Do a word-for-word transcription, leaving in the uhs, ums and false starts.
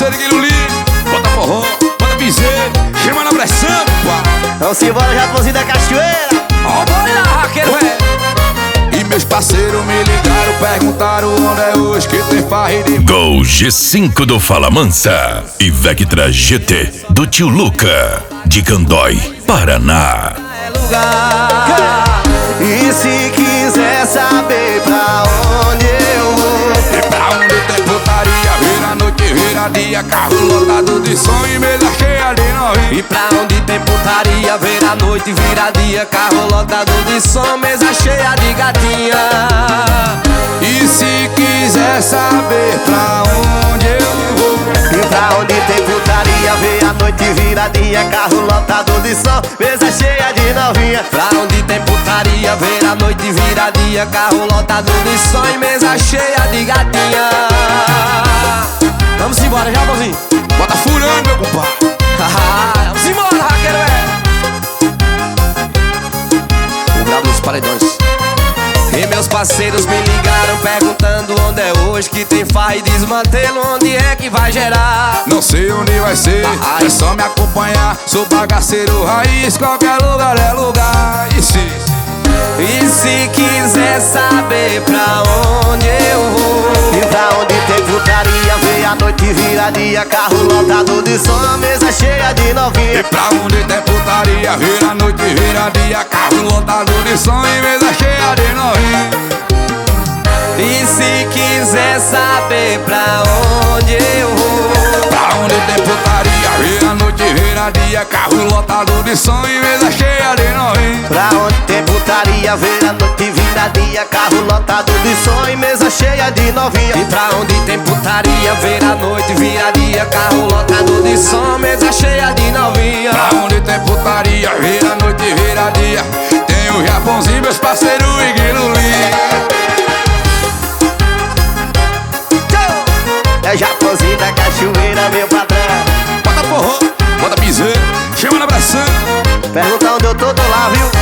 parceiro Guilherme. Bota forró, bota piseiro, chama na pressão, pá. Vamos embora, Japonzinho da Cachoeira. Ó, bora lá, Raquel, e meus parceiros me ligaram, perguntaram onde é hoje que tem farra de... Gol G cinco do Fala Mansa e Vectra G T do Tio Luca, de Candói, Paraná. É lugar. E se quiser saber pra onde eu vou, E pra onde tem putaria, vira noite, vira dia, carro lotado de som e mesa cheia de novinha. e pra onde tem putaria, ver a noite, vira dia, carro lotado de som, mesa cheia de gatinha. E se quiser saber pra onde eu vou, E pra onde tem putaria, ver a noite, vira dia, carro lotado de som, mesa cheia de novinha. Pra onde tem putaria, ver a noite, vira dia, carro lotado de som e mesa cheia de gatinha. Vamos embora, já, bonzinho. bota furando, meu compadre. Vamos embora, Raquel, é. O brabo dos paredões. E meus parceiros me ligaram perguntando onde é hoje que tem farra e desmantelo, onde é que vai gerar. Não sei onde vai ser, Ai. é só me acompanhar. Sou bagaceiro raiz, qualquer lugar é lugar. E se... E se quiser saber pra onde eu vou, e pra onde tem putaria, vem a noite, vira dia, carro lotado de som, mesa cheia de E novinha. pra onde tem putaria, vira noite, vira dia, carro lotado de som e mesa cheia de novinha. E se quiser saber pra onde eu vou, Pra onde tem putaria, vira noite, vira dia, carro lotado de som e mesa cheia de novinha. pra onde tem putaria, ver a noite, vira dia, carro lotado de som e mesa cheia de novinha. E pra onde tem putaria, ver a noite, vira dia, carro lotado de som, mesa cheia de novinha. Pra onde tem putaria, vira noite, vira dia, tem o Japonzinho, meus parceiros e Guilherme. É Japonzinho da Cachoeira, meu patrão. Bota forró, bota piseiro, chama na pressão. Pergunta onde eu tô, tô lá, viu?